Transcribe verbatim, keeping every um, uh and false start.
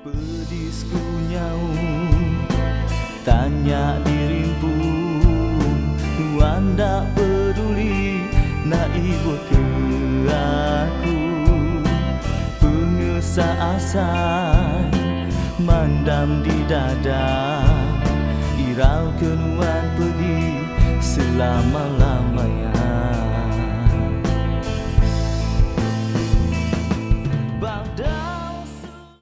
Pedisku nyaung, tanya dirimu, Tuhan tak peduli nak ibu ke aku. Pengesah-asai mandam di dada, irau kenuan pergi selama-lama.